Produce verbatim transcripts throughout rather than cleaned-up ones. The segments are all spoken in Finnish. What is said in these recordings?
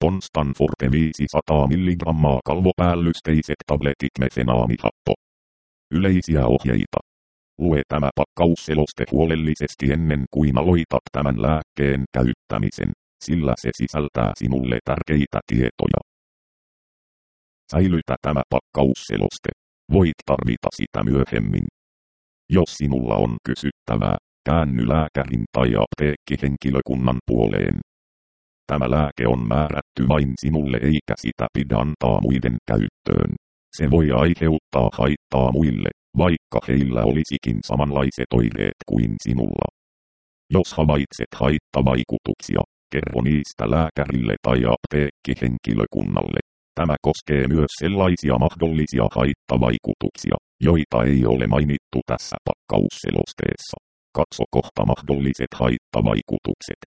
Ponstanforte viisisataa milligrammaa kalvopäällysteiset tabletit mefenaamihappo. Yleisiä ohjeita. Lue tämä pakkausseloste huolellisesti ennen kuin aloitat tämän lääkkeen käyttämisen, sillä se sisältää sinulle tärkeitä tietoja. Säilytä tämä pakkausseloste. Voit tarvita sitä myöhemmin. Jos sinulla on kysyttävää, käänny lääkärin tai apteekkihenkilökunnan puoleen. Tämä lääke on määrätty vain sinulle eikä sitä pidä antaa muiden käyttöön. Se voi aiheuttaa haittaa muille, vaikka heillä olisikin samanlaiset oireet kuin sinulla. Jos havaitset haittavaikutuksia, kerro niistä lääkärille tai apteekkihenkilökunnalle. Tämä koskee myös sellaisia mahdollisia haittavaikutuksia, joita ei ole mainittu tässä pakkausselosteessa. Katso kohta mahdolliset haittavaikutukset.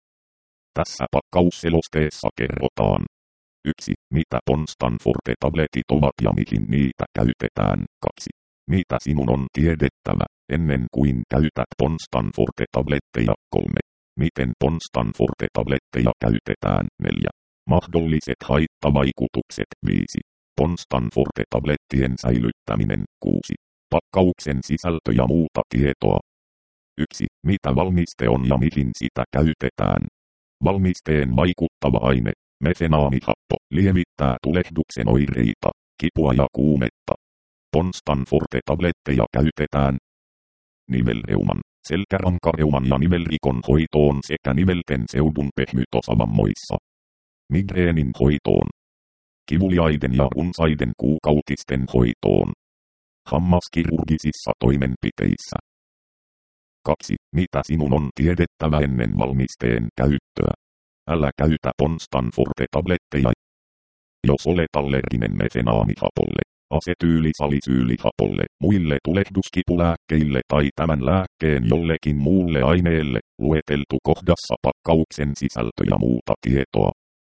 Tässä pakkausselosteessa kerrotaan. yksi. Mitä Ponstanforte-tabletit ovat ja mihin niitä käytetään. kaksi. Mitä sinun on tiedettävä, ennen kuin käytät Ponstanforte-tabletteja. kolme. Miten Ponstanforte-tabletteja käytetään. neljä. Mahdolliset haittavaikutukset. viisi. Ponstanforte-tablettien säilyttäminen. kuusi. Pakkauksen sisältö ja muuta tietoa. yksi. Mitä valmiste on ja mihin sitä käytetään. Valmisteen vaikuttava aine, mefenaamihappo, lievittää tulehduksen oireita, kipua ja kuumetta. Ponstanforte-tabletteja käytetään nivelreuman, selkärankareuman ja nivelrikon hoitoon sekä nivelten seudun pehmytosavammoissa. Migreenin hoitoon. Kivuliaiden ja runsaiden kuukautisten hoitoon. Hammaskirurgisissa toimenpiteissä. kaksi. Mitä sinun on tiedettävä ennen valmisteen käyttöä? Älä käytä Ponstanforte-tabletteja. Jos olet allerginen mefenaamihapolle, asetyylisalisyylihapolle, muille tulehduskipulääkkeille tai tämän lääkkeen jollekin muulle aineelle, lueteltu kohdassa pakkauksen sisältö ja muuta tietoa.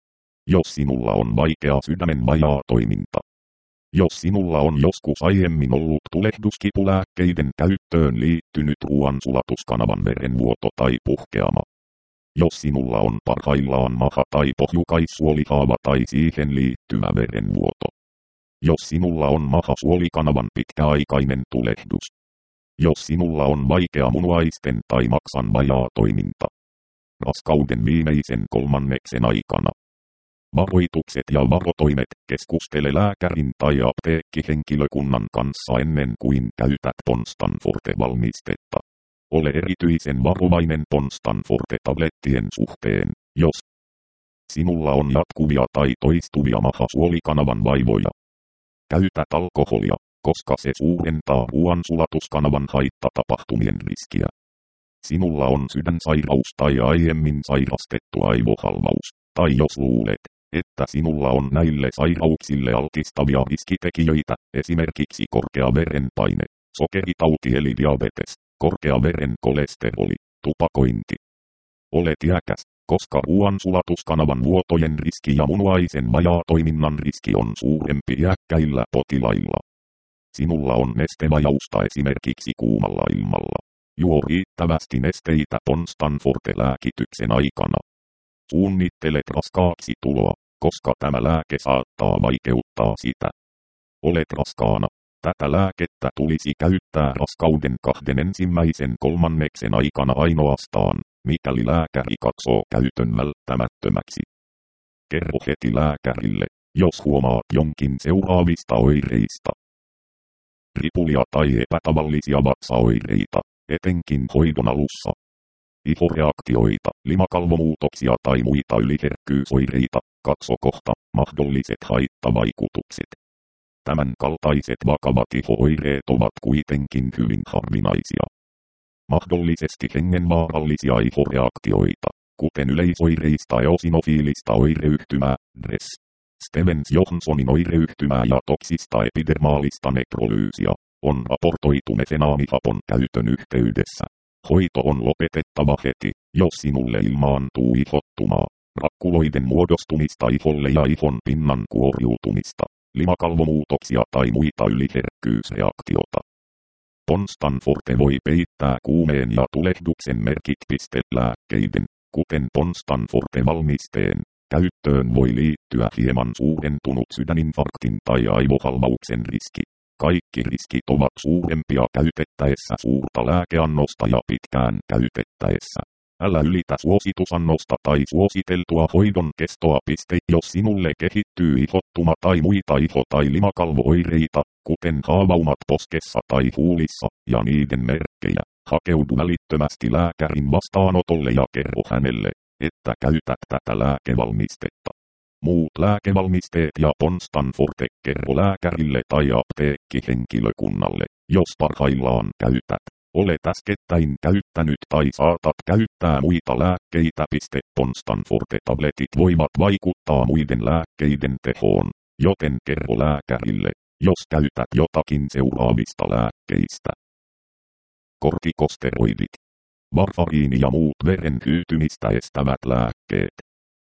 Jos sinulla on vaikea sydämen vajaatoiminta. Jos sinulla on joskus aiemmin ollut tulehduskipulääkkeiden käyttöön liittynyt ruoansulatuskanavan verenvuoto tai puhkeama. Jos sinulla on parhaillaan maha- tai pohjukaissuolihaava tai siihen liittyvä verenvuoto. Jos sinulla on maha-suolikanavan pitkäaikainen tulehdus. Jos sinulla on vaikea munuaisten tai maksan vajaatoiminta. Raskauden viimeisen kolmanneksen aikana. Varoitukset ja varotoimet. Keskustele lääkärin tai apteekkihenkilökunnan kanssa ennen kuin käytät Ponstanforte-valmistetta. Ole erityisen varovainen Ponstanforte-tablettien suhteen, jos sinulla on jatkuvia tai toistuvia maha-suolikanavan vaivoja. Käytät alkoholia, koska se suurentaa ruoansulatuskanavan haittatapahtumien riskiä. Sinulla on sydänsairaus tai aiemmin sairastettu aivohalvaus, tai jos luulet, että sinulla on näille sairauksille altistavia riskitekijöitä, esimerkiksi korkea verenpaine, sokeritauti eli diabetes, korkea veren kolesteroli, tupakointi. Olet iäkäs, koska ruoansulatuskanavan vuotojen riski ja munuaisen vajaatoiminnan riski on suurempi iäkkäillä potilailla. Sinulla on nestevajausta esimerkiksi kuumalla ilmalla. Juo riittävästi nesteitä Ponstanforte-lääkityksen aikana. Suunnittelet raskaaksi tuloa, koska tämä lääke saattaa vaikeuttaa sitä. Olet raskaana. Tätä lääkettä tulisi käyttää raskauden kahden ensimmäisen kolmanneksen aikana ainoastaan, mikäli lääkäri katsoo käytön välttämättömäksi. Kerro heti lääkärille, jos huomaat jonkin seuraavista oireista. Ripulia tai epätavallisia vatsaoireita, etenkin hoidon alussa. Ihoreaktioita, limakalvomuutoksia tai muita yliherkkyysoireita, katso kohta, mahdolliset haittavaikutukset. Tämän kaltaiset vakavat iho-oireet ovat kuitenkin hyvin harvinaisia. Mahdollisesti hengenvaarallisia ihoreaktioita, kuten yleisoireista eosinofiilista oireyhtymää, D R E S, Stevens-Johnsonin oireyhtymää ja toksista epidermaalista nekrolyysia, on raportoitu mefenaamihapon käytön yhteydessä. Hoito on lopetettava heti, jos sinulle ilmaantuu ihottumaa, rakkuloiden muodostumista iholle ja ihon pinnan kuoriutumista, limakalvomuutoksia tai muita yliherkkyysreaktiota. Ponstanforte voi peittää kuumeen ja tulehduksen merkit pistelääkkeiden, kuten Ponstanforte-valmisteen, käyttöön voi liittyä hieman suurentunut sydäninfarktin tai aivohalvauksen riski. Kaikki riskit ovat suurempia käytettäessä suurta lääkeannosta ja pitkään käytettäessä. Älä ylitä suositusannosta tai suositeltua hoidon kestoa. Jos sinulle kehittyy ihottuma tai muita iho- tai limakalvo-oireita, kuten haavaumat poskessa tai huulissa, ja niiden merkkejä, hakeudu välittömästi lääkärin vastaanotolle ja kerro hänelle, että käytät tätä lääkevalmistetta. Muut lääkevalmisteet ja Ponstan Forte kerro lääkärille tai apteekkihenkilökunnalle, jos parhaillaan käytät. Olet äskettäin käyttänyt tai saatat käyttää muita lääkkeitä. Ponstan Forte-tabletit voivat vaikuttaa muiden lääkkeiden tehoon, joten kerro lääkärille, jos käytät jotakin seuraavista lääkkeistä. Kortikosteroidit. Varfariini ja muut veren hyytymistä estävät lääkkeet.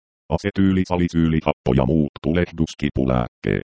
Asetyylisalisyylihappo ja muut tulehduskipulääkkeet.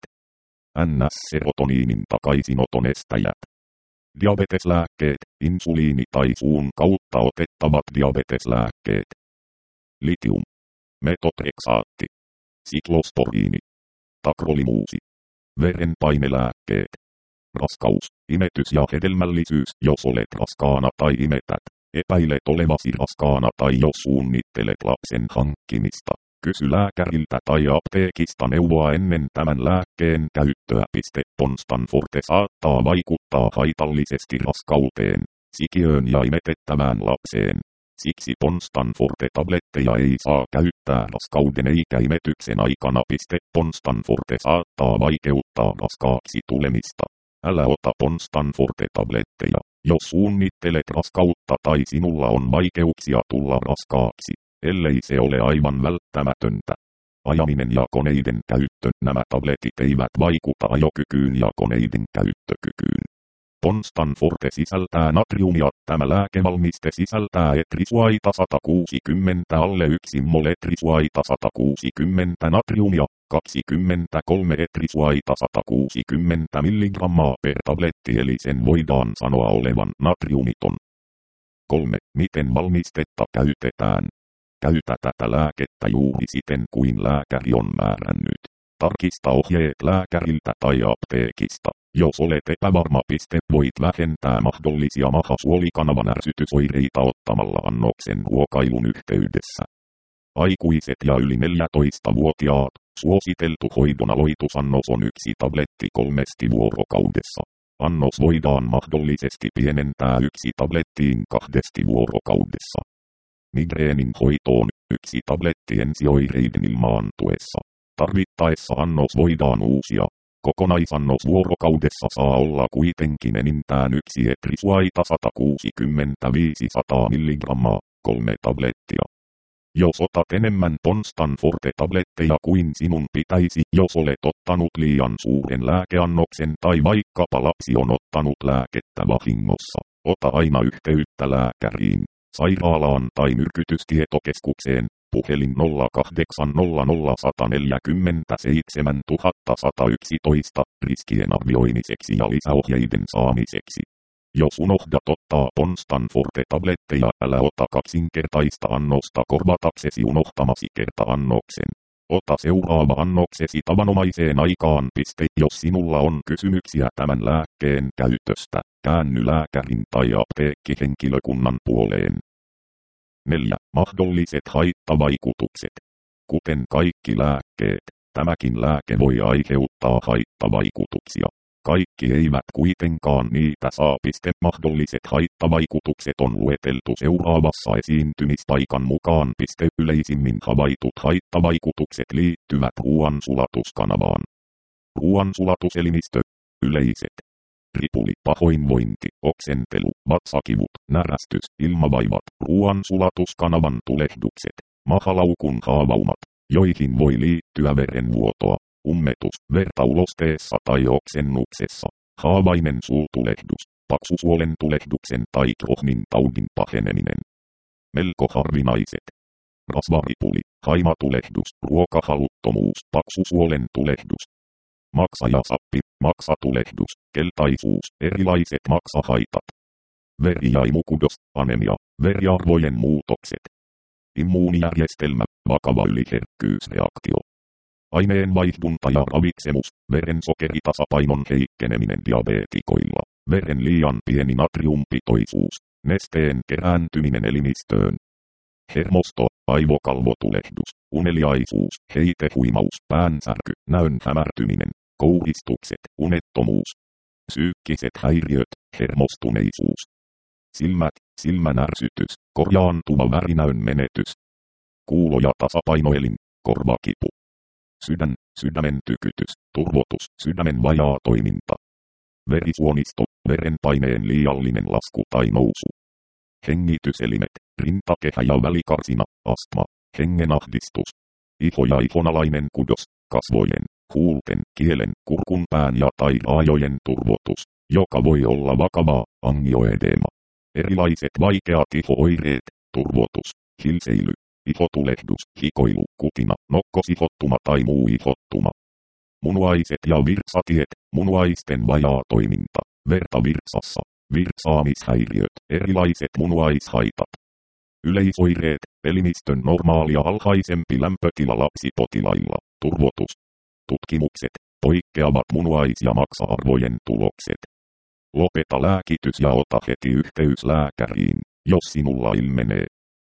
N S-serotoniinin takaisinoton estäjät. Diabeteslääkkeet, insuliini tai suun kautta otettavat diabeteslääkkeet. Litium. Metotreksaatti. Siklosporiini. Takrolimuusi. Verenpainelääkkeet. Raskaus, imetys ja hedelmällisyys. Jos olet raskaana tai imetät, epäilet olevasi raskaana tai jos suunnittelet lapsen hankkimista, kysy lääkäriltä tai apteekista neuvoa ennen tämän lääkkeen käyttöä. Ponstan Forte saattaa vaikuttaa haitallisesti raskauteen, sikiöön ja imetettävään lapseen. Siksi Ponstan Forte-tabletteja ei saa käyttää raskauden eikä imetyksen aikana. Ponstan Forte saattaa vaikeuttaa raskaaksi tulemista. Älä ota Ponstan Forte-tabletteja, jos suunnittelet raskautta tai sinulla on vaikeuksia tulla raskaaksi, ellei se ole aivan välttämätöntä. Ajaminen ja koneiden käyttö. Nämä tabletit eivät vaikuta ajokykyyn ja koneiden käyttökykyyn. Ponstan Forte sisältää natriumia. Tämä lääkevalmiste sisältää etrisuaita sata kuusikymmentä alle yksi mol etrisuaita sata kuusikymmentä natriumia, kaksikymmentäkolme etrisuaita sata kuusikymmentä milligrammaa per tabletti eli sen voidaan sanoa olevan natriumiton. kolme. Miten valmistetta käytetään? Käytä tätä lääkettä juuri siten kuin lääkäri on määrännyt. Tarkista ohjeet lääkäriltä tai apteekista. Jos olet epävarma, voit vähentää mahdollisia mahasuolikanavan ärsytysoireita ottamalla annoksen ruokailun yhteydessä. Aikuiset ja yli neljätoistavuotiaat, suositeltu hoidon aloitusannos on yksi tabletti kolmesti vuorokaudessa. Annos voidaan mahdollisesti pienentää yksi tablettiin kahdesti vuorokaudessa. Migreenin hoitoon yksi tabletti ensioireiden ilmaantuessa. Tarvittaessa annos voidaan uusia. Kokonaisannos vuorokaudessa saa olla kuitenkin enintään yksi etrisuaita sata kuusikymmentä–viisisataa milligrammaa, kolme tablettia. Jos otat enemmän Ponstan Forte-tabletteja kuin sinun pitäisi, jos olet ottanut liian suuren lääkeannoksen tai vaikkapa lapsi on ottanut lääkettä vahingossa, ota aina yhteyttä lääkäriin, sairaalaan tai myrkytystietokeskukseen. Puhelin nolla kahdeksan nolla nolla yksi neljä seitsemän yksi yksi yksi riskien arvioimiseksi ja lisäohjeiden saamiseksi. Jos unohdat ottaa Ponstan Forte-tabletteja, älä ota kaksinkertaista annosta korvataksesi unohtamasi kerta-annoksen. Ota seuraava annoksesi tavanomaiseen aikaan. Jos sinulla on kysymyksiä tämän lääkkeen käytöstä, käänny lääkärin tai apteekkihenkilökunnan puoleen. neljä. Mahdolliset haittavaikutukset. Kuten kaikki lääkkeet, tämäkin lääke voi aiheuttaa haittavaikutuksia. Kaikki eivät kuitenkaan niitä saa. Mahdolliset haittavaikutukset on lueteltu seuraavassa esiintymispaikan mukaan. Yleisimmin havaitut haittavaikutukset liittyvät ruoansulatuskanavaan. Ruoansulatuselimistö. Yleiset. Ripuli, pahoinvointi, oksentelu, vatsakivut, närästys, ilmavaivat, ruoansulatuskanavan tulehdukset, mahalaukun haavaumat, joihin voi liittyä verenvuotoa, ummetus, verta ulosteessa tai oksennuksessa, haavainen suutulehdus, paksusuolen tulehduksen tai Crohnin taudin paheneminen. Melko harvinaiset. Rasvaripuli, haimatulehdus, ruokahaluttomuus, paksusuolen tulehdus. Maksajasappi, maksatulehdus, keltaisuus, erilaiset maksahaitat. Veri- ja imukudos, anemia, veriarvojen muutokset. immuunijärjestelmä, vakava yliherkkyysreaktio. Aineenvaihdunta ja ravitsemus, verensokeritasapanon heikkeneminen diabeetikoilla, veren liian pieni natriumpitoisuus, nesteen kerääntyminen elimistöön. Hermosto, aivokalvotulehdus, uneliaisuus, heitehuimaus, päänsärky, näön hämärtyminen, kouristukset, unettomuus. Psyykkiset häiriöt, hermostuneisuus. Silmät, silmänärsytys, korjaantuva värinäön menetys. Kuulo- ja tasapainoelin, korvakipu. Sydän, sydämen tykytys, turvotus, sydämen vajaa toiminta. Verisuonisto, verenpaineen liiallinen lasku tai nousu. Hengityselimet, rintakehä ja välikarsina, astma, hengenahdistus. Iho ja ihonalainen kudos, kasvojen, huulten, kielen, kurkun pään ja tai raajojen turvotus, joka voi olla vakavaa, angioedeema. Erilaiset vaikeat iho-oireet, turvotus, hilseily, ihotulehdus, hikoilu, kutina, nokkosihottuma tai muu ihottuma. Munuaiset ja virsatiet, munuaisten vajaa toiminta, verta virtsassa, virtsaamishäiriöt, erilaiset munuaishaitat. Yleisoireet, elimistön normaalia alhaisempi lämpötila lapsipotilailla, turvotus. Tutkimukset, poikkeavat munuais- ja maksa-arvojen tulokset. Lopeta lääkitys ja ota heti yhteys lääkäriin, jos sinulla ilmenee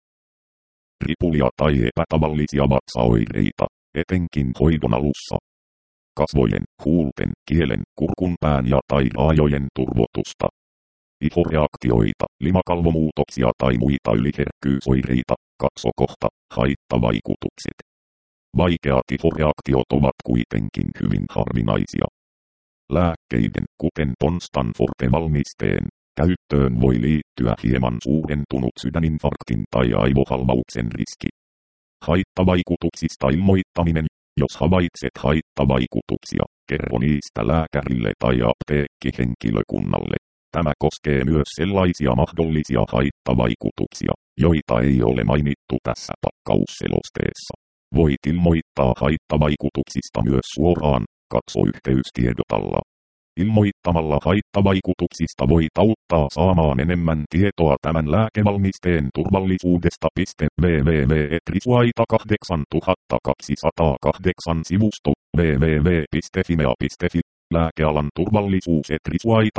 ripulia tai epätavallisia vatsaoireita, etenkin hoidon alussa. Kasvojen, huulten, kielen, kurkun pään ja tai raajojen turvotusta. Ihoreaktioita, limakalvomuutoksia tai muita yliherkkyysoireita, katso kohta, haittavaikutukset. Vaikeat ihoreaktiot ovat kuitenkin hyvin harvinaisia. Lääkkeiden, kuten Ponstan Forte-valmisteen, käyttöön voi liittyä hieman suurentunut sydäninfarktin tai aivohalvauksen riski. Haittavaikutuksista ilmoittaminen. Jos havaitset haittavaikutuksia, kerro niistä lääkärille tai apteekkihenkilökunnalle. Tämä koskee myös sellaisia mahdollisia haittavaikutuksia, joita ei ole mainittu tässä pakkausselosteessa. Voit ilmoittaa haittavaikutuksista myös suoraan, katso yhteystiedot alla. Ilmoittamalla haittavaikutuksista voit auttaa saamaan enemmän tietoa tämän lääkevalmisteen turvallisuudesta. www piste trisuaita kahdeksantuhattakaksisataakahdeksan sivusto www piste fimea piste fi Lääkealan turvallisuus Trisuaita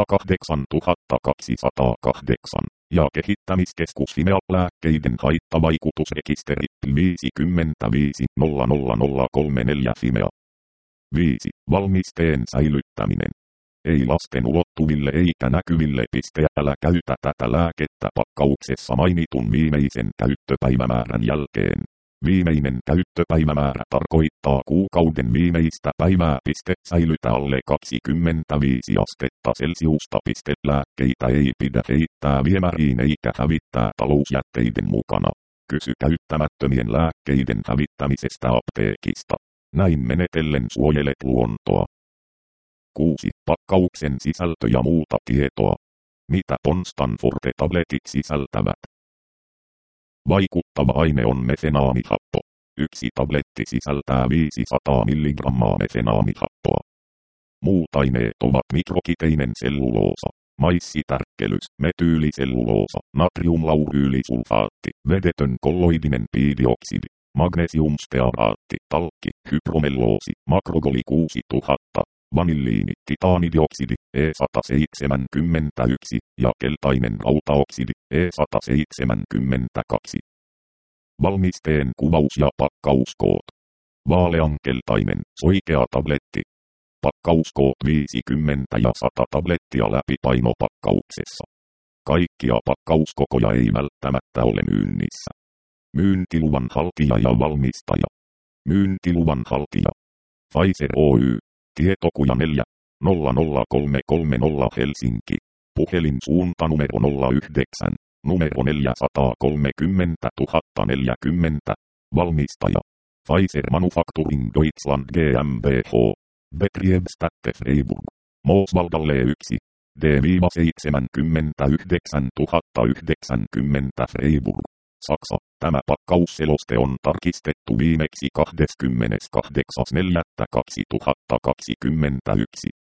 kahdeksantuhattakaksisataakahdeksan ja kehittämiskeskus Fimea lääkkeiden haittavaikutusrekisteri viisikymmentäviisi nolla nolla nolla kolmekymmentäneljä Fimea. viisi. Valmisteen säilyttäminen. Ei lasten ulottuville eikä näkyville. Älä käytä tätä lääkettä pakkauksessa mainitun viimeisen käyttöpäivämäärän jälkeen. Viimeinen käyttöpäivämäärä tarkoittaa kuukauden viimeistä päivää. Säilytä alle kaksikymmentäviisi astetta Celsiusta. Lääkkeitä ei pidä heittää viemäriin eikä hävittää talousjätteiden mukana. Kysy käyttämättömien lääkkeiden hävittämisestä apteekista. Näin menetellen suojelet luontoa. kuusi. Pakkauksen sisältö ja muuta tietoa. Mitä Ponstan Forte-tabletit sisältävät? Vaikuttava aine on mefenaamihappo. Yksi tabletti sisältää viisisataa milligrammaa mefenaamihappoa. Muut aineet ovat mikrokiteinen selluloosa, maissitärkkelys, metyyliselluloosa, natriumlauryylisulfaatti, vedetön kolloidinen piidioksidi, magnesiumstearaatti, talkki, hypromelloosi, makrogoli kuusituhatta, vanilliini, titaanidioksidi, E sata seitsemänkymmentäyksi ja keltainen rautaoksidi, E sata seitsemänkymmentäkaksi. Valmisteen kuvaus ja pakkauskoot. Vaaleankeltainen, soikea tabletti. Pakkauskoot viisikymmentä ja sata tablettia läpipainopakkauksessa. Kaikkia pakkauskokoja ei välttämättä ole myynnissä. Myyntiluvan haltija ja valmistaja. Myyntiluvan haltija. Pfizer Oy. Tietokuja neljä nolla nolla kolme kolme nolla Helsinki. Puhelin suuntanumero nolla yhdeksän, numero neljäsataakolmekymmentätuhatta neljäkymmentä. Valmistaja. Pfizer Manufacturing Deutschland GmbH. Betriebsstätte Freiburg. Mooswaldalle yksi. D seitsemänkymmentäyhdeksäntuhattayhdeksänkymmentä Freiburg. Saksa. Tämä pakkausseloste on tarkistettu viimeksi kahdeskymmeneskahdeksas neljättä kaksituhattakaksikymmentäyksi.